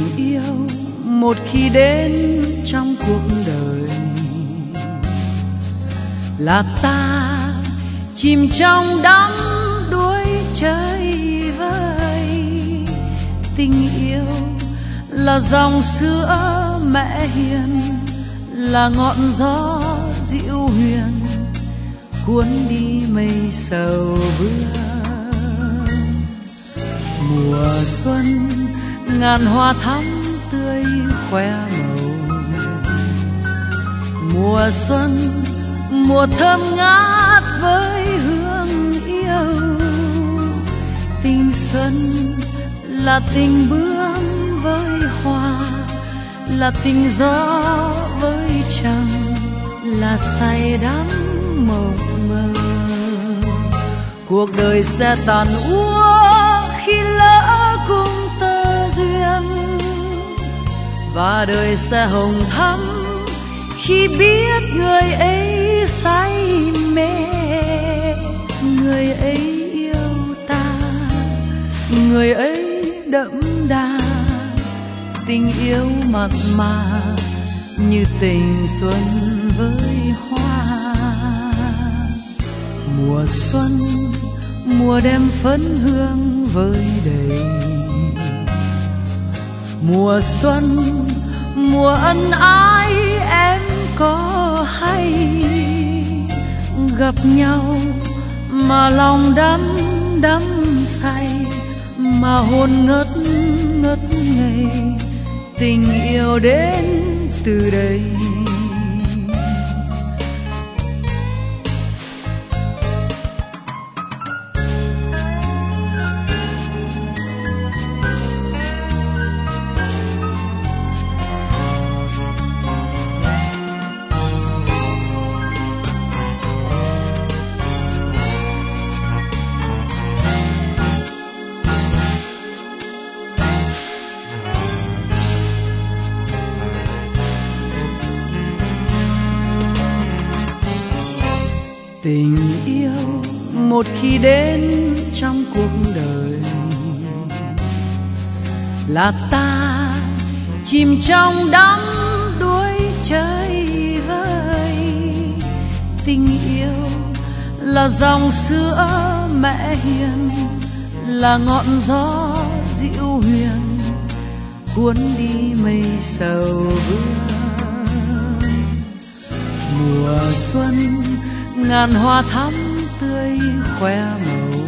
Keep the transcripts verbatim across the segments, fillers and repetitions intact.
yêu một khi đến trong cuộc đời là ta chìm trong đắm đuối chơi vơi. Tình yêu là dòng sữa mẹ hiền, là ngọn gió dịu huyền cuốn đi mây sầu vương. Mùa xuân ngàn hoa thắm tươi khoe màu, mùa xuân mùa thơm ngát với hương yêu. Tình xuân là tình bướm với hoa, là tình gió với trăng, là say đắm mộng mơ. Cuộc đời sẽ tàn úa khi lỡ cùng tơ duyên, và đời sẽ hồng thắm khi biết người ấy say mê. Người ấy yêu ta, người ấy đậm đà, tình yêu mặn mà như tình xuân với hoa. Mùa xuân mùa đem phấn hương với đầy, mùa xuân mùa ân ái em có hay. Gặp nhau mà lòng đắm đắm say, mà hồn ngất ngất ngây, tình yêu đến từ đây. Tình yêu một khi đến trong cuộc đời là ta chìm trong đắm đuối chơi vơi. Tình yêu là dòng sữa mẹ hiền, là ngọn gió dịu huyền cuốn đi mây sầu vương. Mùa xuân ngàn hoa thắm tươi khoe màu,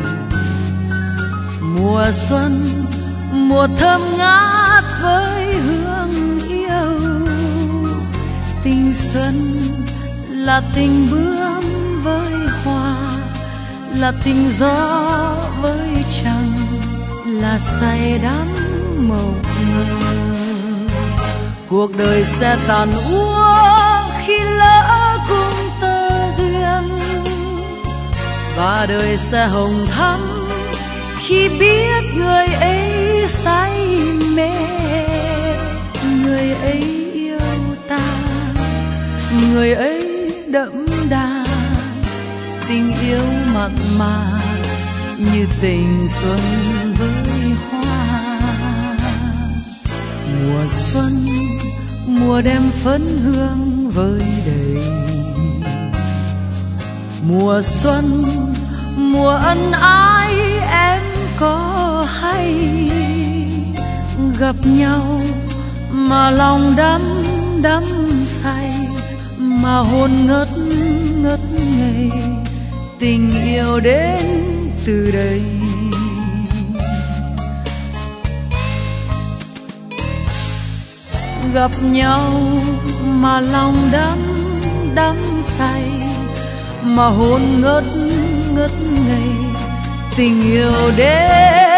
mùa xuân mùa thơm ngát với hương yêu. Tình xuân là tình bướm với hoa, là tình gió với trăng, là say đắm mộng mơ. Cuộc đời sẽ tàn úa khi lỡ cùng tơ duyên, và đời sẽ hồng thắm khi biết người ấy say mê. Người ấy yêu ta, người ấy đậm đà, tình yêu mặn mà như tình xuân với hoa. Mùa xuân mùa đem phấn hương với đầy, mùa xuân mùa ân ái em có hay. Gặp nhau mà lòng đắm đắm say, mà hồn ngất ngất ngây, tình yêu đến từ đây. Gặp nhau mà lòng đắm đắm say, mà hồn ngất ngất ngây, tình yêu đến